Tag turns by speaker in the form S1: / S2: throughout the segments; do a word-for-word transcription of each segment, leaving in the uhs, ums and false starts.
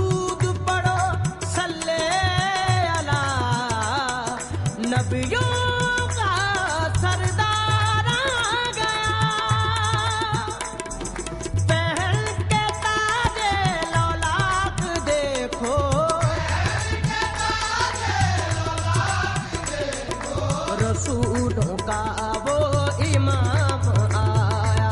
S1: दरूद पढ़ो सल्ले अला नबियों का सरदार आ गया। पहल के ताजे लौलाक देखो, रसूलों का वो इमाम आया।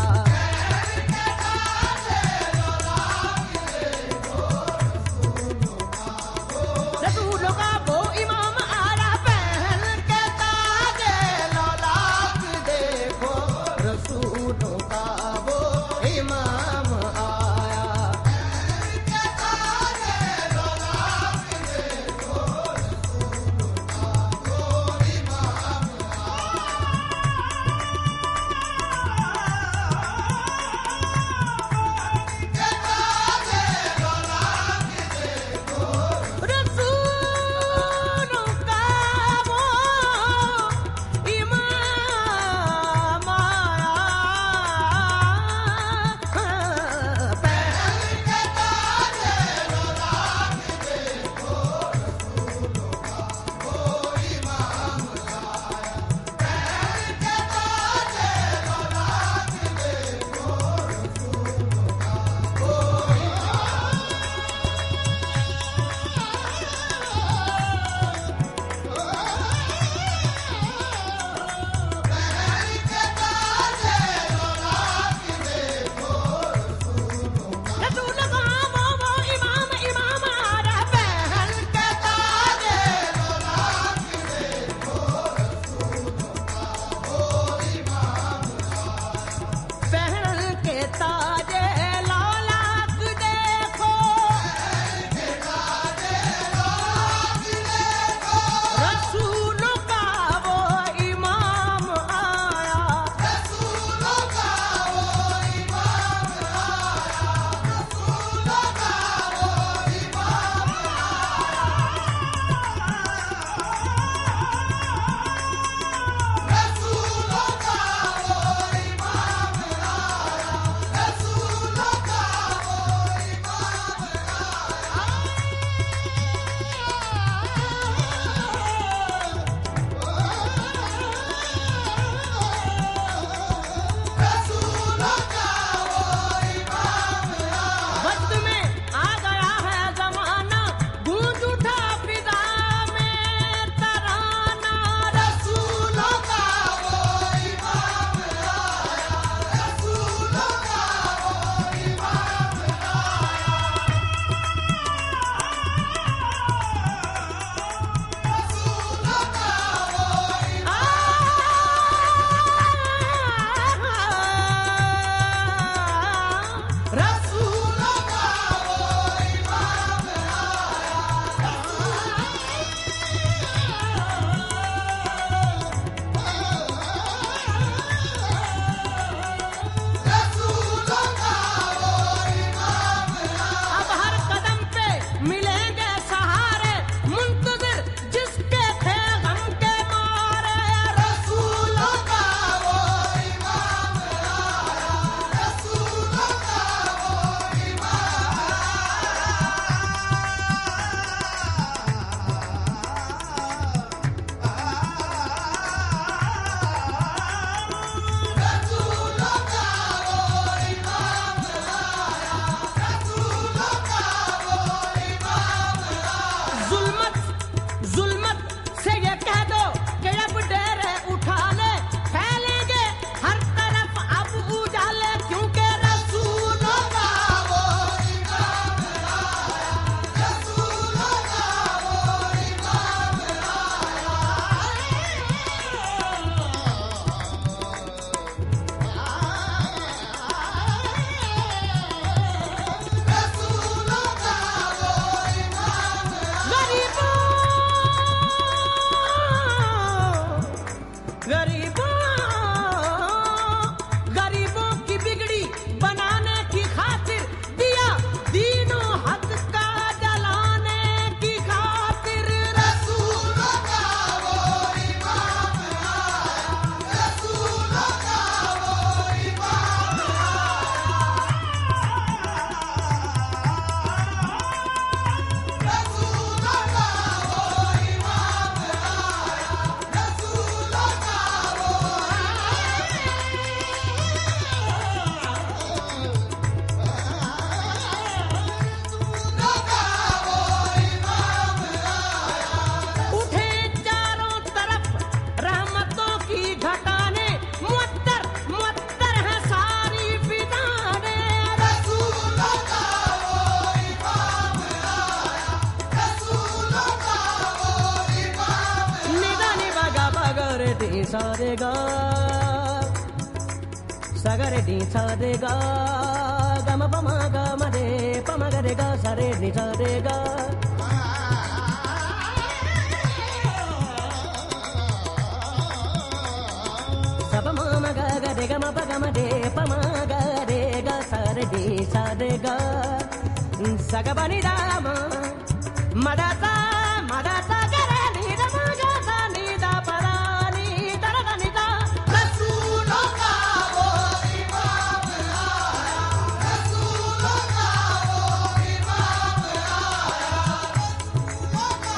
S1: रसूलों का वो इमाम आया, पहल के ताजे लौलाक देखो, रसूलों का वो इमाम आया। सा रे गा सगरे नी सा रे गा गम पम ग म रे पम ग रे गा सा रे नी सा रे गा सा प म म ग ग रे ग म प ग म रे प म ग रे गा सा रे नी सा रे गा सा ग प नि दा म म दा सा म दा सा ग रे नी दा म ग सा नी दा प दा नी दा दा दा नी दा रसूलों का वो इमाम आया रसूलों का वो इमाम आया रसूलों का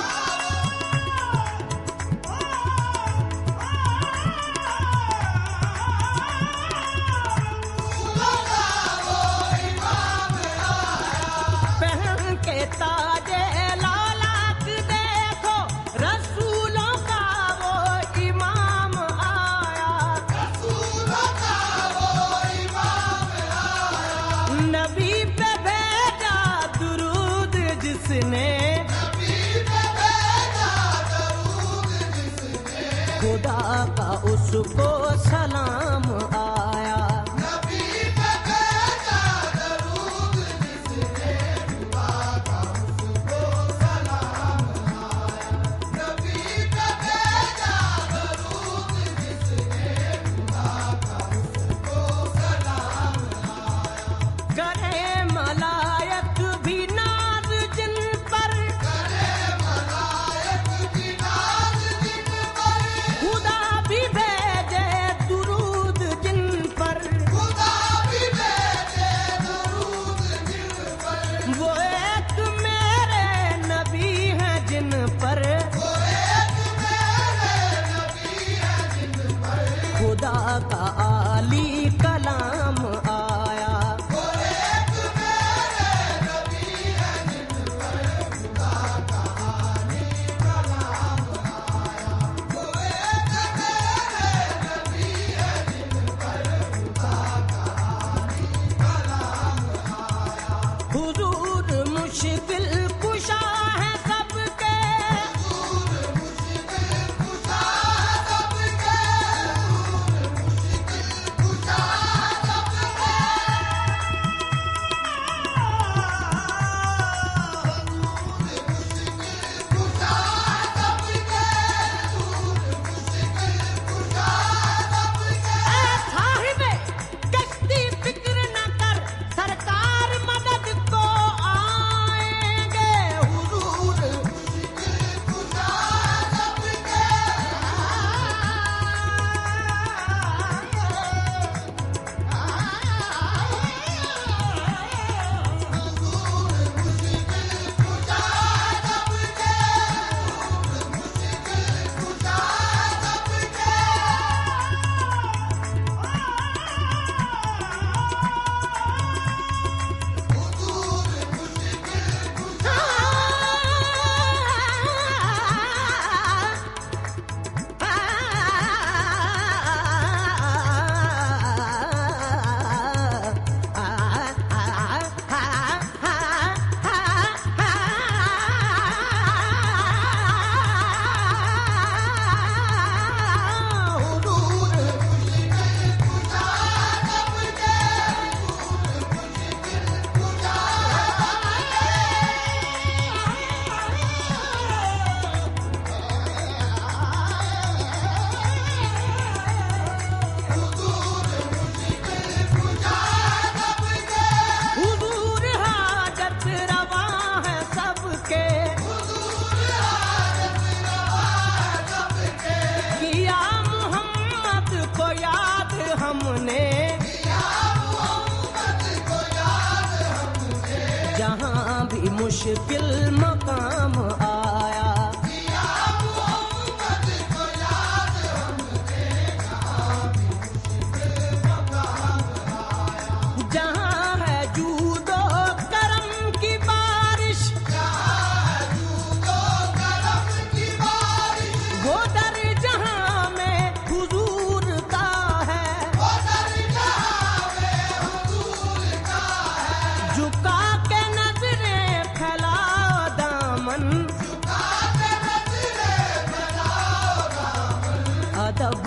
S1: वो इमाम आया पहन के ताजे लालाक देखो रसूलों का वो इमाम आया रसूलों का वो इमाम आया नबी पे भेजा दुरूद जिसने नबी पे भेजा दुरूद जिसने खुदा का उसको सलाम आया नबी पे भेजा दुरूद जिसने खुदा का उसको सलाम आया नबी पे भेजा दुरूद जिसने खुदा का उसको सलाम आया करे मलायक भी नाज जिन पर करे मलायक भी नाज जिन पर खुदा भी भेजे दुरूद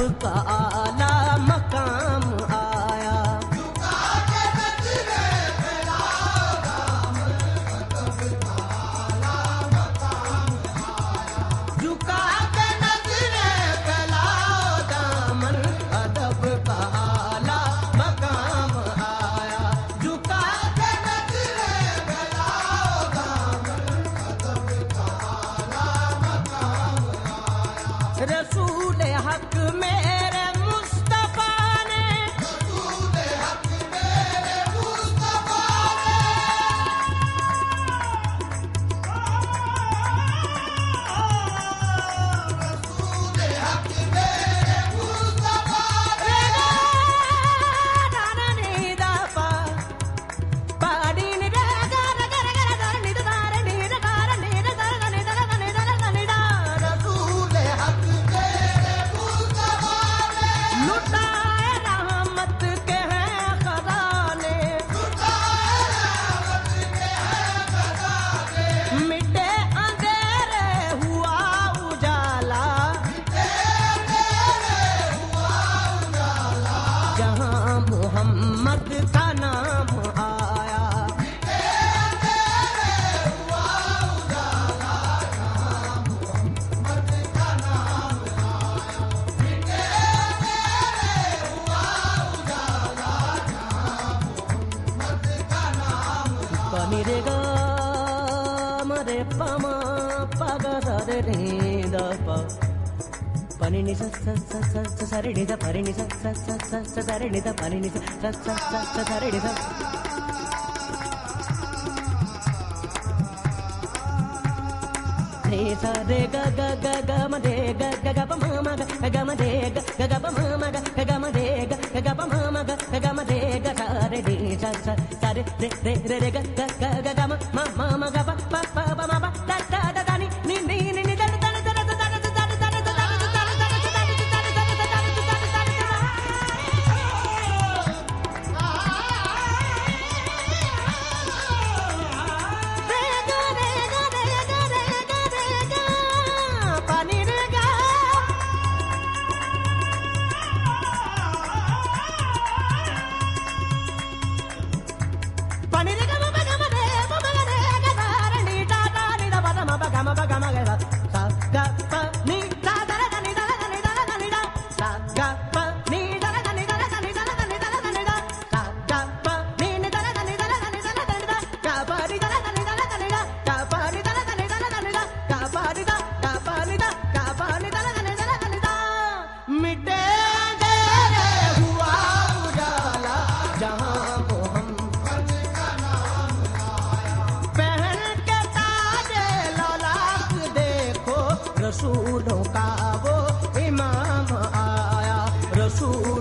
S1: का आला मकाम आया। झुका के नजरे फैलाओ दामन, अदब का आला मकाम आया। झुका के नजरे फैलाओ दामन, अदब का आला मकाम आया। रसूल हक मेरे मुस्तफा ने, रसूल हक मेरे मुस्तफा ने, रसूल हक मेरे मुस्तफा ने, दाना नी दापा पाड़ी नी रे गार गार गार दार नी दार नी रे गार नी रे दार नी दार नी दार नी दार। रसूल हक मेरे मुस्तफा ने लुटाए रहमत के हैं खजाने, लुटाए रहमत के हैं खजाने। मिटे अंधेरे हुआ उजाला, मिटे अंधेरे हुआ उजाला। जहां मोहम्मद का नाम आया, मिटे अंधेरे हुआ उजाला। जहां मोहम्मद का नाम आया, मिटे अंधेरे हुआ उजाला। जहां मोहम्मद का नाम आया। पानी रे गा मरे पमा पग रे रे दा पा pani ni sa sa sa sa sa sa re ni da pani ni sa sa sa sa sa sa re ni da pani ni sa sa sa sa sa sa re ni da। re sa re ga ga ga ga ma de ga ga ga pa ma ma ga ga ma de ga ga ga pa ma ma ga ga ma de ga ga ga pa ma ma ga ga ma de ga sa re ni sa sa sa re re re re re ga ga ga ga ga ma ma ma ma ga pa pa pa pa ma pa da da da da ni ni ni ni ni da da da da da da da da da da da da da रसूलों का वो इमाम आया। रसूल